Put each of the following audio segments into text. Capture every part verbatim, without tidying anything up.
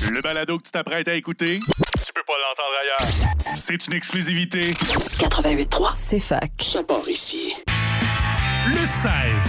Le balado que tu t'apprêtes à écouter, tu peux pas l'entendre ailleurs. C'est une exclusivité. quatre-vingt-huit trois, C'est fac. ça part ici. Le seize.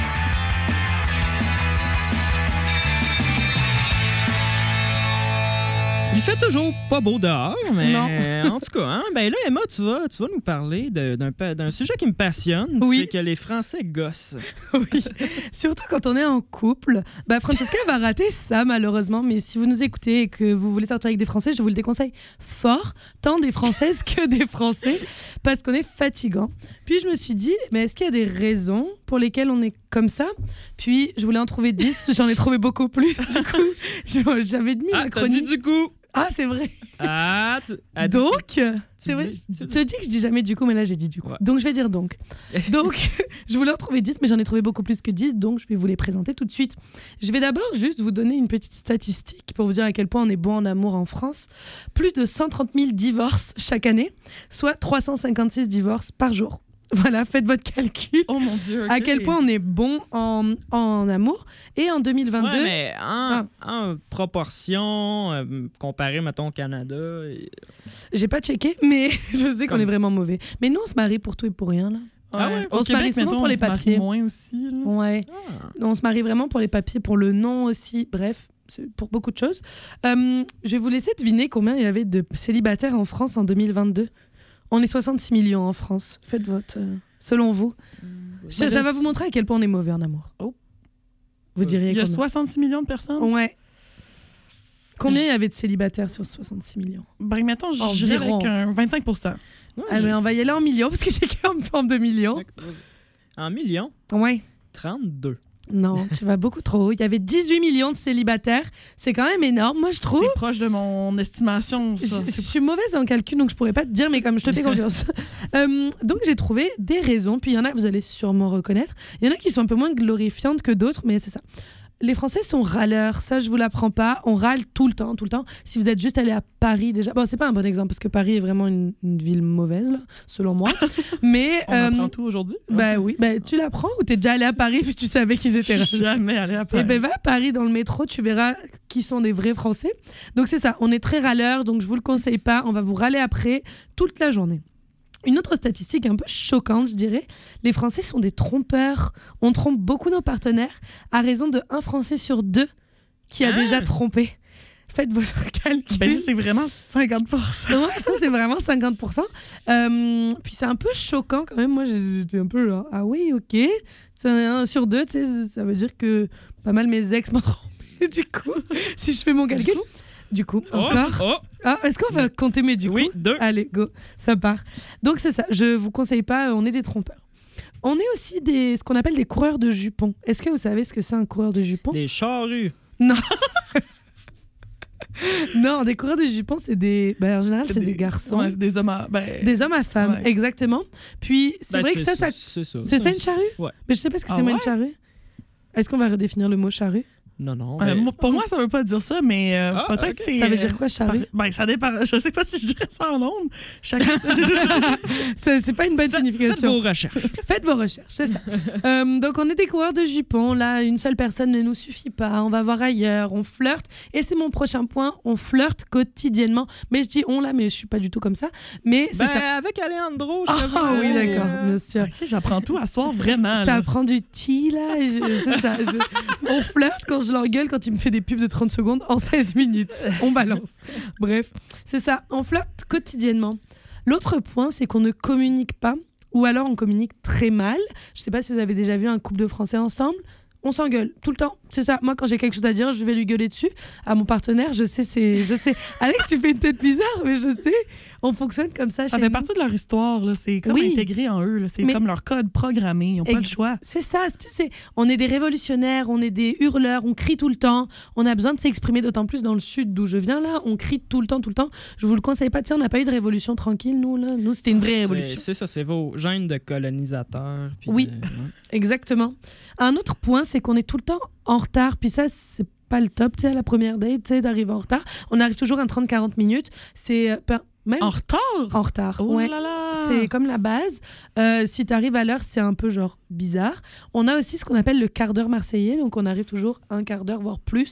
Il fait toujours pas beau dehors, mais Non. en tout cas, hein, ben là, Emma, tu vas, tu vas nous parler de- d'un, pa- d'un sujet qui me passionne, Oui. c'est que les Français gossent. Oui, surtout quand on est en couple. Bah, Francesca va rater ça, malheureusement, mais si vous nous écoutez et que vous voulez sortir avec des Français, je vous le déconseille fort, tant des Françaises que des Français, parce qu'on est fatigant. Puis je me suis dit, mais est-ce qu'il y a des raisons pour lesquelles on est comme ça? Puis je voulais en trouver dix, j'en ai trouvé beaucoup plus. Du coup, je- j'avais demi Ah, ma t'as dit chronique. du coup! Ah, c'est vrai. Ah, tu, ah, tu- Donc, tu c'est vrai, dis- je tu te dis que je dis jamais du coup, mais là j'ai dit du coup. Ouais. Donc je vais dire donc. Donc, je voulais en trouver dix, mais j'en ai trouvé beaucoup plus que dix, donc je vais vous les présenter tout de suite. Je vais d'abord juste vous donner une petite statistique pour vous dire à quel point on est bon en amour en France. Plus de cent trente mille divorces chaque année, soit trois cent cinquante-six divorces par jour. Voilà, faites votre calcul. Oh mon Dieu. À ok. quel point on est bon en, en amour. Et en deux mille vingt-deux... Ouais, mais en, en proportion, euh, comparé, mettons, au Canada... et- J'ai pas checké, mais je sais qu'on Comme- est vraiment mauvais. Mais nous, on se marie pour tout et pour rien, là. Ah ouais? On Au se marie Québec, souvent mettons, pour les on se marie papiers. moins aussi. Là. Ouais. Ah. On se marie vraiment pour les papiers, pour le nom aussi. Bref, c'est pour beaucoup de choses. Euh, je vais vous laisser deviner combien il y avait de célibataires en France en deux mille vingt-deux. On est soixante-six millions en France. Faites votre... euh, selon vous. Ça, ça va vous montrer à quel point on est mauvais en amour. Oh. Vous diriez Il y a combien? soixante-six millions de personnes. Ouais. Combien il y avait de célibataires sur soixante-six millions? Ben, mettons, je Environ. dirais avec un vingt-cinq pour cent. Ouais, Ah, j'ai- mais on va y aller en millions parce que j'ai qu'en forme de millions. En millions, Ouais. trente-deux. Non, tu vas beaucoup trop haut. Il y avait dix-huit millions de célibataires. C'est quand même énorme, moi, je trouve. C'est proche de mon estimation, Je, ça. je suis mauvaise en calcul, donc je pourrais pas te dire, mais comme je te fais confiance. Euh, donc j'ai trouvé des raisons, puis il y en a que vous allez sûrement reconnaître. Il y en a qui sont un peu moins glorifiantes que d'autres, mais c'est ça. Les Français sont râleurs, ça je vous l'apprends pas. On râle tout le temps, tout le temps. Si vous êtes juste allé à Paris déjà, bon c'est pas un bon exemple parce que Paris est vraiment une, une ville mauvaise là, selon moi. Mais On euh, apprend tout aujourd'hui. bah oui, bah, tu l'apprends ou t'es déjà allé à Paris puis tu savais qu'ils étaient Je suis râleurs. jamais allée à Eh Paris. ben va à Paris dans le métro, tu verras qui sont des vrais Français. Donc c'est ça, on est très râleurs, donc je vous le conseille pas. On va vous râler après toute la journée. Une autre statistique un peu choquante, je dirais, les Français sont des trompeurs. On trompe beaucoup nos partenaires à raison de un Français sur deux qui a Ah. déjà trompé. Faites votre calcul. Ben, ça, c'est vraiment cinquante pour cent. Ouais, ça, c'est vraiment cinquante pour cent. Euh, puis c'est un peu choquant quand même. Moi, j'étais un peu là, ah oui, ok. C'est un sur deux, tu sais, ça veut dire que pas mal mes ex m'ont trompé, du coup, si je fais mon calcul. Du coup, Oh, encore. oh, Ah, est-ce qu'on va compter mes du oui, coup deux. Allez, go, ça part. Donc c'est ça, je vous conseille pas, on est des trompeurs. On est aussi des, ce qu'on appelle des coureurs de jupons. Est-ce que vous savez ce que c'est un coureur de jupons? Des charrues. Non. Non, des coureurs de jupons, c'est des... Ben, en général, c'est des, garçons. Ouais, c'est des hommes à... Ben... Des hommes à femmes, Ouais. exactement. Puis c'est Ben, vrai que ça, ça... C'est ça. C'est ça une charrue? Ouais. Mais je sais pas ce que Ah c'est moi ouais? une charrue. Est-ce qu'on va redéfinir le mot charrue? Non, non. Euh, mais- moi- pour moi, ça veut pas dire ça, mais euh, Ah, peut-être ok. que c'est... Ça veut euh, dire quoi, charrue? par- Ben, ça dépend. Je sais pas si je dirais ça en ondes. Chacun... C'est c'est pas une bonne Faites signification. vos recherches. Faites vos recherches, c'est ça. Euh, donc, on est des coureurs de jupons. Là, une seule personne ne nous suffit pas. On va voir ailleurs. On flirte. Et c'est mon prochain point. On flirte quotidiennement. Mais je dis on là, mais je suis pas du tout comme ça. Mais c'est Ben, ça. avec Alejandro, je Ah t'avoue, oui, euh, d'accord, bien sûr. Ok, j'apprends tout à soir, vraiment. là. T'apprends du tea, là. et je- C'est ça. je- On flirte quand je l'engueule, quand il me fait des pubs de trente secondes en seize minutes. On balance. Bref, c'est ça. On flirte quotidiennement. L'autre point, c'est qu'on ne communique pas ou alors on communique très mal. Je sais pas si vous avez déjà vu un couple de Français ensemble. On s'engueule tout le temps. C'est ça. Moi, quand j'ai quelque chose à dire, je vais lui gueuler dessus. À mon partenaire, je sais, c'est, je sais. Alex, tu fais une tête bizarre, mais je sais. On fonctionne comme ça. Ça chez fait nous. partie de leur histoire. Là. C'est comme Oui. intégré en eux. Là. C'est Mais- comme leur code programmé. Ils n'ont pas le Ex- choix. C'est ça, tu sais, on est des révolutionnaires, on est des hurleurs, on crie tout le temps, on a besoin de s'exprimer, d'autant plus dans le sud d'où je viens là, on crie tout le temps, tout le temps. Je vous le conseille pas, tu sais, on n'a pas eu de révolution tranquille, nous là, nous c'était une vraie c'est- révolution. C'est ça, c'est vos gènes de colonisateurs. puis Oui. de- ouais. Exactement. Un autre point, c'est qu'on est tout le temps en retard, puis ça, c'est pas le top, tu sais, à la première date, tu sais, d'arriver en retard. On arrive toujours à trente à quarante minutes, c'est euh, pas- même En retard? en retard. Oh ouais. là là! C'est comme la base. Euh, si tu arrives à l'heure, c'est un peu genre bizarre. On a aussi ce qu'on appelle le quart d'heure marseillais. Donc, on arrive toujours un quart d'heure, voire plus,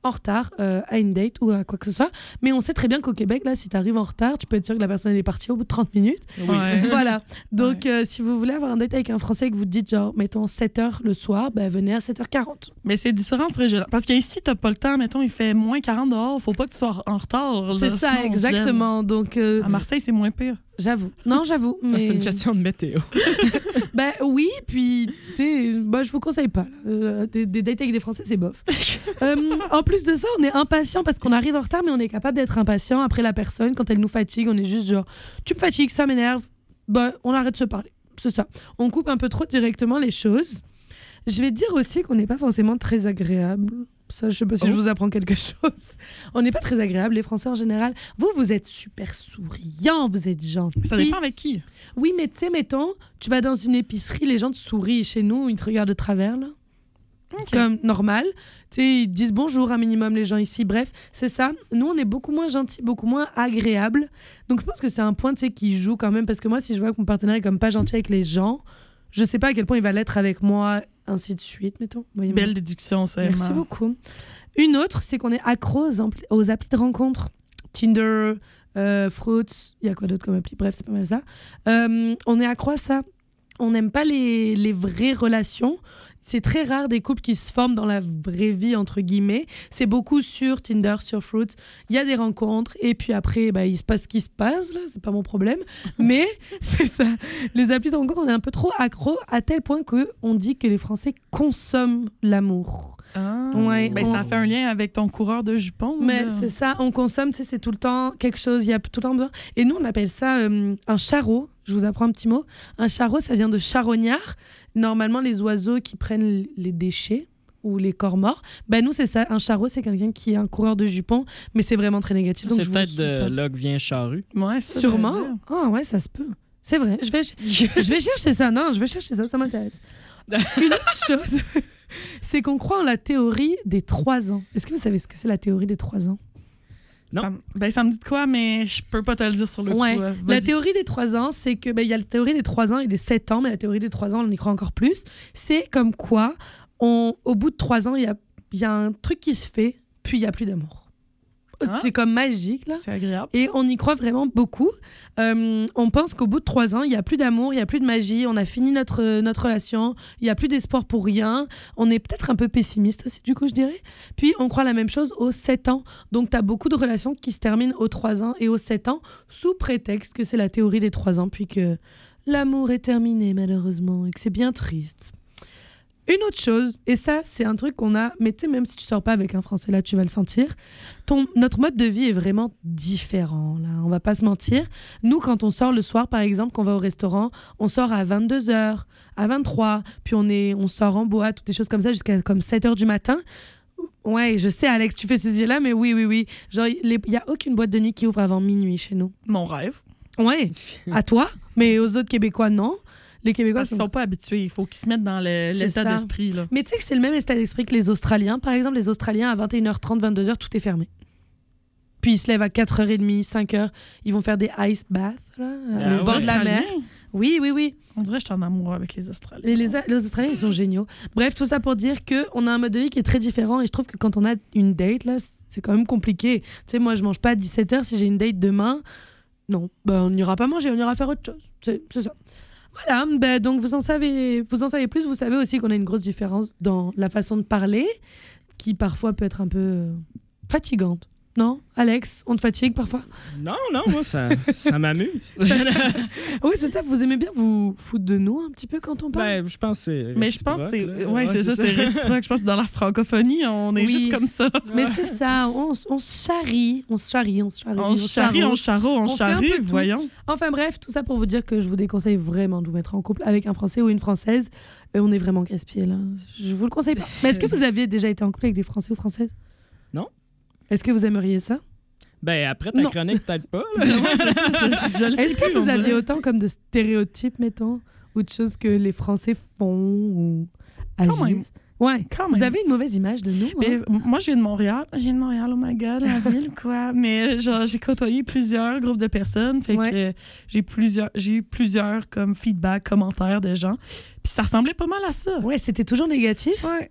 en retard euh, à une date ou à quoi que ce soit. Mais on sait très bien qu'au Québec, là, si tu arrives en retard, tu peux être sûr que la personne elle est partie au bout de trente minutes. Oui. Ouais. Voilà. Donc, Ouais. euh, si vous voulez avoir un date avec un Français et que vous dites, genre, mettons sept heures le soir, ben, venez à sept heures quarante. Mais c'est différent régional. Parce qu'ici, t'as pas le temps. Mettons, il fait moins quarante dehors. Faut pas que tu sois en retard. là, C'est ça, sinon on se gèle. exactement. Donc, euh, À Marseille, c'est moins pire. j'avoue. Non, j'avoue. Mais... C'est une question de météo. Ben oui, puis tu sais, ben, je vous conseille pas. là. Euh, des, des dates avec des Français, c'est bof. Euh, en plus de ça, on est impatient parce qu'on arrive en retard, mais on est capable d'être impatient après la personne quand elle nous fatigue. On est juste genre, tu me fatigues, ça m'énerve. Ben, on arrête de se parler. C'est ça. On coupe un peu trop directement les choses. Je vais dire aussi qu'on n'est pas forcément très agréable. Ça, je sais pas si Oh. je vous apprends quelque chose. On n'est pas très agréable, les Français en général. Vous, vous êtes super souriants, vous êtes gentils. Ça dépend avec qui. Oui, mais tu sais, mettons, tu vas dans une épicerie, les gens te sourient. Chez nous, ils te regardent de travers, là. C'est comme normal. Tu sais, ils te disent bonjour un minimum, les gens ici. Bref, c'est ça. Nous, on est beaucoup moins gentils, beaucoup moins agréables. Donc, je pense que c'est un point, tu sais, qui joue quand même. Parce que moi, si je vois que mon partenaire est comme pas gentil avec les gens, je sais pas à quel point il va l'être avec moi, ainsi de suite, mettons. Voyez-moi. Belle déduction, ça. Merci Emma. beaucoup. Une autre, c'est qu'on est accro aux, ampli- aux applis de rencontre. Tinder, euh, Fruits, il y a quoi d'autre comme appli? Bref, c'est pas mal ça. Euh, on est accro à ça. On n'aime pas les, les vraies relations. C'est très rare des couples qui se forment dans la vraie vie, entre guillemets. C'est beaucoup sur Tinder, sur Fruits. Il y a des rencontres et puis après, bah, il se passe ce qui se passe. Là, c'est pas mon problème. Mais c'est ça. Les applis de rencontre, on est un peu trop accro à tel point qu'on dit que les Français consomment l'amour. Ah. Ouais, Ben, on- ça fait un lien avec ton coureur de jupons. Mais là. c'est ça, on consomme, tu sais, c'est tout le temps quelque chose, il y a tout le temps besoin. Et nous, on appelle ça euh, un charreau. Je vous apprends un petit mot. Un charreau, ça vient de charognard. Normalement, les oiseaux qui prennent les déchets ou les corps morts. Ben nous, c'est ça. Un charreau, c'est quelqu'un qui est un coureur de jupons, mais c'est vraiment très négatif. Donc C'est je vous peut-être suis de pas. là que vient charrue. Ouais, ça, Sûrement. j'allais dire. Ah ouais, ça se peut. C'est vrai. Je vais, je vais chercher ça. Non, je vais chercher ça. Ça m'intéresse. Une autre chose, c'est qu'on croit en la théorie des trois ans. Est-ce que vous savez ce que c'est la théorie des trois ans? Non. Ça, m- ben, ça me dit de quoi, mais je peux pas te le dire sur le Ouais. coup. euh, La vas-y. théorie des trois ans, c'est que ben, il y a la théorie des trois ans et des sept ans, mais la théorie des trois ans, on y croit encore plus. C'est comme quoi, on, au bout de trois ans, il y a, il y a un truc qui se fait, puis il n'y a plus d'amour. Ah. C'est comme magique, là. C'est agréable. Et on y croit vraiment beaucoup. Euh, on pense qu'au bout de trois ans, il n'y a plus d'amour, il n'y a plus de magie, on a fini notre, notre relation, il n'y a plus d'espoir pour rien. On est peut-être un peu pessimiste aussi, du coup, je dirais. Puis, on croit la même chose aux sept ans. Donc, tu as beaucoup de relations qui se terminent aux trois ans et aux sept ans, sous prétexte que c'est la théorie des trois ans, puis que l'amour est terminé, malheureusement, et que c'est bien triste. Une autre chose, et ça, c'est un truc qu'on a, mais tu sais, même si tu sors pas avec un Français, là, tu vas le sentir, ton, notre mode de vie est vraiment différent, là, on va pas se mentir. Nous, quand on sort le soir, par exemple, qu'on va au restaurant, on sort à vingt-deux heures, à vingt-trois, puis on, est, on sort en boîte, toutes des choses comme ça, jusqu'à comme sept heures du matin. Ouais, je sais, Alex, tu fais ces yeux-là, mais oui, oui, oui. Genre, il n'y a aucune boîte de nuit qui ouvre avant minuit chez nous. Mon rêve. Ouais, à toi, mais aux autres Québécois, non. Les Québécois Parce qu'ils sont sont pas habitués. Il faut qu'ils se mettent dans le- C'est l'état ça. d'esprit. Là. Mais tu sais que c'est le même état d'esprit que les Australiens. Par exemple, les Australiens, à vingt et une heures trente, vingt-deux heures, tout est fermé. Puis ils se lèvent à quatre heures trente, cinq heures. Ils vont faire des ice baths, là, Ah au bord ouais. de la mer. Australiens? Oui, oui, oui. On dirait que je suis en amour avec les Australiens. Mais les, les Australiens, ils sont géniaux. Bref, tout ça pour dire qu'on a un mode de vie qui est très différent. Et je trouve que quand on a une date, là, c'est quand même compliqué. Tu sais, moi, je mange pas à dix-sept heures. Si j'ai une date demain, non, ben, on n'ira pas manger, on ira faire autre chose. C'est c'est ça. Voilà, ben, donc vous en, savez, vous en savez plus. Vous savez aussi qu'on a une grosse différence dans la façon de parler, qui parfois peut être un peu euh, fatigante. Non, Alex, on te fatigue parfois? Non, non, moi, ça, ça m'amuse. Oui, c'est ça, vous aimez bien vous foutre de nous un petit peu quand on parle? Ben, je pense que c'est. Mais je pense que c'est. réciproque, là. Ouais, c'est ça, c'est réciproque. Je pense que dans la francophonie, on est Oui. juste comme ça. Mais c'est ça, on, s- on se charrie, on se charrie, on se charrie. On se charrie, on charrie. charro, on, On fait un charrue, peu tout. voyons. Enfin bref, tout ça pour vous dire que je vous déconseille vraiment de vous mettre en couple avec un Français ou une Française. Euh, on est vraiment casse-pied là. Je vous le conseille pas. Mais est-ce que vous aviez déjà été en couple avec des Français ou Françaises? Non. Est-ce que vous aimeriez ça? Ben, après ta Non. chronique, peut-être pas. là. Je, je le sais Est-ce que plus, vous on aviez dirait. autant comme de stéréotypes, mettons, ou de choses que les Français font ou agissent? Quand même. Ouais. Quand Vous même. avez une mauvaise image de nous, Mais, hein? moi, je viens de Montréal. Je viens de Montréal, oh my God, la ville, quoi. Mais genre, j'ai côtoyé plusieurs groupes de personnes. Fait Ouais. que euh, j'ai plusieurs, j'ai eu plusieurs comme feedback, commentaires de gens. Puis ça ressemblait pas mal à ça. Ouais, c'était toujours négatif. Ouais.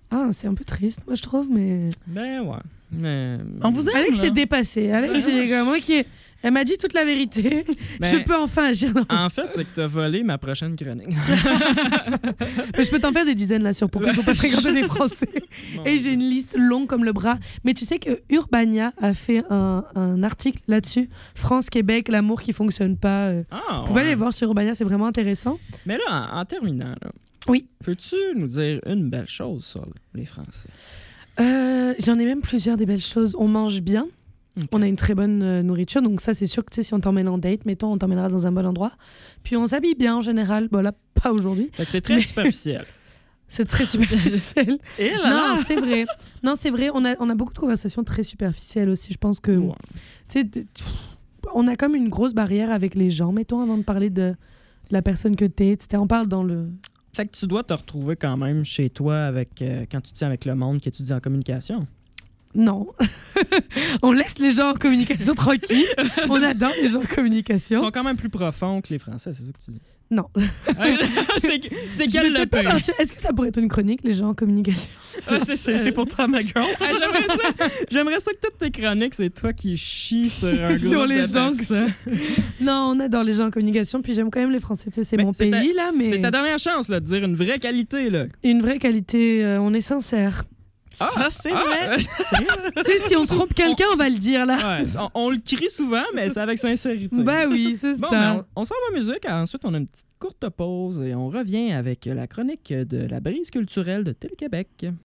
Ah, c'est un peu triste, moi, je trouve, mais... Ben ouais. Mais... On vous aime, Alex là. est dépassé. Alex, il est comme, OK, elle m'a dit toute la vérité. Ben, Je peux enfin agir. Dans... En fait, c'est que t'as volé ma prochaine chronique. Mais je peux t'en faire des dizaines là sur pourquoi il faut pas fréquenter des Français. Bon, Et j'ai une liste longue comme le bras. Mais tu sais que Urbania a fait un, un article là-dessus. France-Québec, l'amour qui fonctionne pas. Euh, Ah, Vous pouvez ouais. aller voir sur Urbania, c'est vraiment intéressant. Mais là, en, en terminant, là, Oui. peux-tu nous dire une belle chose sur les Français? Euh, J'en ai même plusieurs des belles choses. On mange bien. Okay. On a une très bonne euh, nourriture. Donc ça, c'est sûr que tu sais, si on t'emmène en date, mettons, on t'emmènera dans un bon endroit. Puis on s'habille bien en général. Bon là, pas aujourd'hui. Fait que c'est très Mais- superficiel. C'est très superficiel. Et là, Non, là. c'est vrai. Non, c'est vrai. On a, on a beaucoup de conversations très superficielles aussi. Je pense que, Ouais. tu sais, t- pff, on a comme une grosse barrière avec les gens, mettons, avant de parler de la personne que t'es, et cetera. On parle dans le... Fait que tu dois te retrouver quand même chez toi avec euh, quand tu tiens avec le monde qui étudie en communication. Non. On laisse les gens en communication tranquille. On adore les gens en Ils communication. sont quand même plus profonds que les Français, c'est ça que tu dis. Non. c'est c'est Je quel vais le peut-être pas pire? mentir. Est-ce que ça pourrait être une chronique, les gens en communication? Ah, c'est, c'est, c'est pour toi, ma girl. Ah, j'aimerais, ça, j'aimerais ça que toutes tes chroniques, c'est toi qui chies sur un groupe Sur les de gens que personnes. Non, on adore les gens en communication. Puis j'aime quand même les Français. Tu sais, c'est Mais mon c'est pays, ta- là, mais C'est ta dernière chance là, de dire une vraie qualité. Là. une vraie qualité. Euh, on est sincère. Ça, c'est Ah, vrai. euh, Tu sais, si on trompe quelqu'un, on va le dire, là. ouais, on, on le crie souvent, mais c'est avec sincérité. Bah oui, c'est Bon, ça. ben, on, on s'en va en musique. Ensuite, on a une petite courte pause et on revient avec la chronique de la brise culturelle de Télé-Québec.